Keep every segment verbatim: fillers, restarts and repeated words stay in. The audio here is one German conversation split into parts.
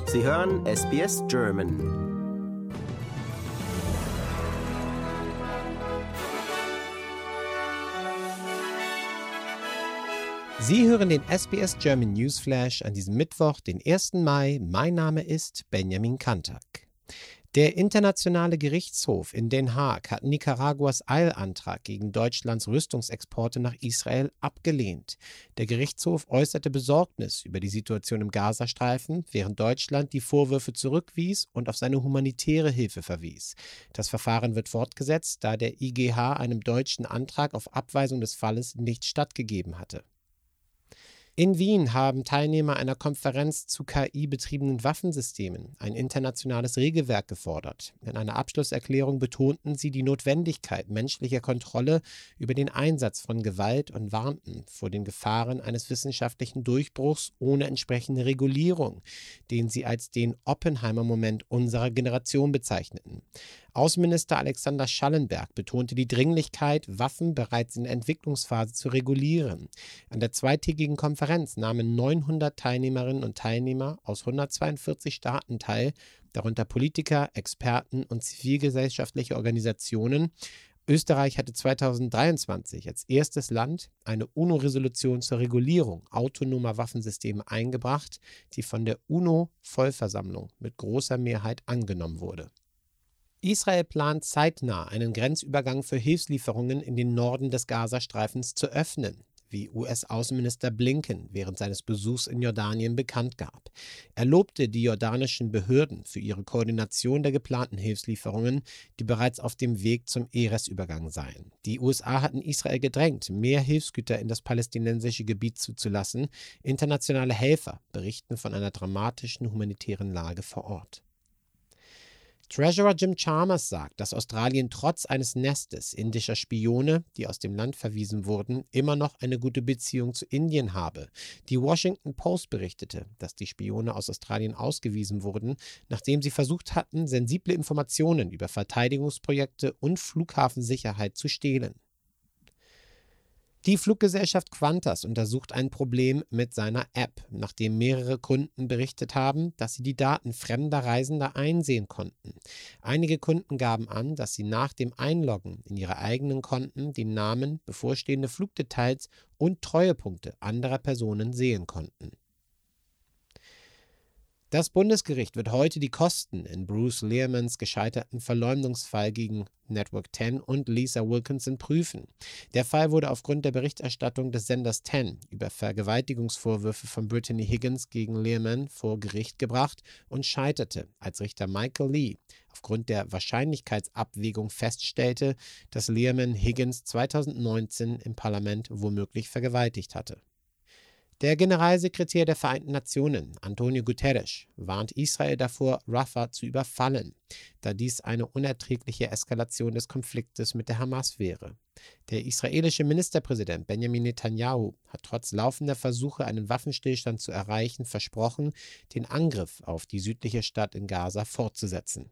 Sie hören S B S German. Sie hören den S B S German Newsflash an diesem Mittwoch, den ersten Mai. Mein Name ist Benjamin Kantak. Der Internationale Gerichtshof in Den Haag hat Nicaraguas Eilantrag gegen Deutschlands Rüstungsexporte nach Israel abgelehnt. Der Gerichtshof äußerte Besorgnis über die Situation im Gazastreifen, während Deutschland die Vorwürfe zurückwies und auf seine humanitäre Hilfe verwies. Das Verfahren wird fortgesetzt, da der I G H einem deutschen Antrag auf Abweisung des Falles nicht stattgegeben hatte. In Wien haben Teilnehmer einer Konferenz zu K I-betriebenen Waffensystemen ein internationales Regelwerk gefordert. In einer Abschlusserklärung betonten sie die Notwendigkeit menschlicher Kontrolle über den Einsatz von Gewalt und warnten vor den Gefahren eines wissenschaftlichen Durchbruchs ohne entsprechende Regulierung, den sie als den Oppenheimer-Moment unserer Generation bezeichneten. Außenminister Alexander Schallenberg betonte die Dringlichkeit, Waffen bereits in der Entwicklungsphase zu regulieren. An der zweitägigen Konferenz nahmen neunhundert Teilnehmerinnen und Teilnehmer aus hundertzweiundvierzig Staaten teil, darunter Politiker, Experten und zivilgesellschaftliche Organisationen. Österreich hatte zweitausenddreiundzwanzig als erstes Land eine UNO-Resolution zur Regulierung autonomer Waffensysteme eingebracht, die von der UNO-Vollversammlung mit großer Mehrheit angenommen wurde. Israel plant zeitnah einen Grenzübergang für Hilfslieferungen in den Norden des Gazastreifens zu öffnen, wie U S-Außenminister Blinken während seines Besuchs in Jordanien bekannt gab. Er lobte die jordanischen Behörden für ihre Koordination der geplanten Hilfslieferungen, die bereits auf dem Weg zum Erez-Übergang seien. Die U S A hatten Israel gedrängt, mehr Hilfsgüter in das palästinensische Gebiet zuzulassen. Internationale Helfer berichten von einer dramatischen humanitären Lage vor Ort. Treasurer Jim Chalmers sagt, dass Australien trotz eines Nestes indischer Spione, die aus dem Land verwiesen wurden, immer noch eine gute Beziehung zu Indien habe. Die Washington Post berichtete, dass die Spione aus Australien ausgewiesen wurden, nachdem sie versucht hatten, sensible Informationen über Verteidigungsprojekte und Flughafensicherheit zu stehlen. Die Fluggesellschaft Qantas untersucht ein Problem mit seiner App, nachdem mehrere Kunden berichtet haben, dass sie die Daten fremder Reisender einsehen konnten. Einige Kunden gaben an, dass sie nach dem Einloggen in ihre eigenen Konten den Namen, bevorstehende Flugdetails und Treuepunkte anderer Personen sehen konnten. Das Bundesgericht wird heute die Kosten in Bruce Lehrmans gescheiterten Verleumdungsfall gegen Network zehn und Lisa Wilkinson prüfen. Der Fall wurde aufgrund der Berichterstattung des Senders zehn über Vergewaltigungsvorwürfe von Brittany Higgins gegen Lehrman vor Gericht gebracht und scheiterte, als Richter Michael Lee aufgrund der Wahrscheinlichkeitsabwägung feststellte, dass Lehrman Higgins zweitausendneunzehn im Parlament womöglich vergewaltigt hatte. Der Generalsekretär der Vereinten Nationen, Antonio Guterres, warnt Israel davor, Rafah zu überfallen, da dies eine unerträgliche Eskalation des Konfliktes mit der Hamas wäre. Der israelische Ministerpräsident Benjamin Netanyahu hat trotz laufender Versuche, einen Waffenstillstand zu erreichen, versprochen, den Angriff auf die südliche Stadt in Gaza fortzusetzen.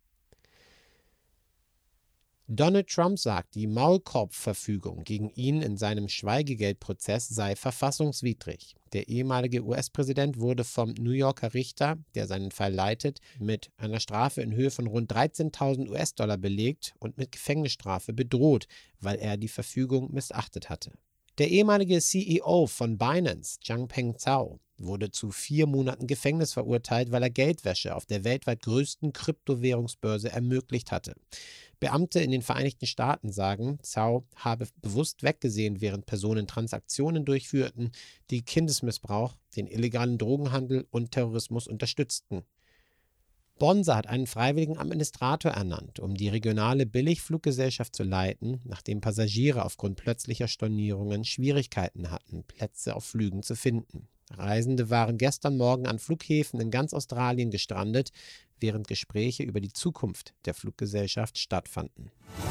Donald Trump sagt, die Maulkorb-Verfügung gegen ihn in seinem Schweigegeldprozess sei verfassungswidrig. Der ehemalige U S-Präsident wurde vom New Yorker Richter, der seinen Fall leitet, mit einer Strafe in Höhe von rund dreizehntausend U S-Dollar belegt und mit Gefängnisstrafe bedroht, weil er die Verfügung missachtet hatte. Der ehemalige C E O von Binance, Changpeng Zhao, wurde zu vier Monaten Gefängnis verurteilt, weil er Geldwäsche auf der weltweit größten Kryptowährungsbörse ermöglicht hatte. Beamte in den Vereinigten Staaten sagen, Zhao habe bewusst weggesehen, während Personen Transaktionen durchführten, die Kindesmissbrauch, den illegalen Drogenhandel und Terrorismus unterstützten. Bonza hat einen freiwilligen Administrator ernannt, um die regionale Billigfluggesellschaft zu leiten, nachdem Passagiere aufgrund plötzlicher Stornierungen Schwierigkeiten hatten, Plätze auf Flügen zu finden. Reisende waren gestern Morgen an Flughäfen in ganz Australien gestrandet, während Gespräche über die Zukunft der Fluggesellschaft stattfanden.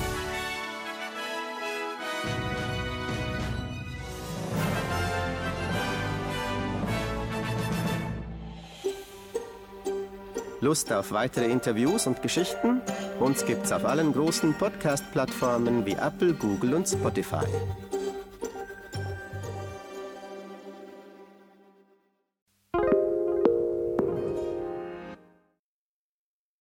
Lust auf weitere Interviews und Geschichten? Uns gibt's auf allen großen Podcast-Plattformen wie Apple, Google und Spotify.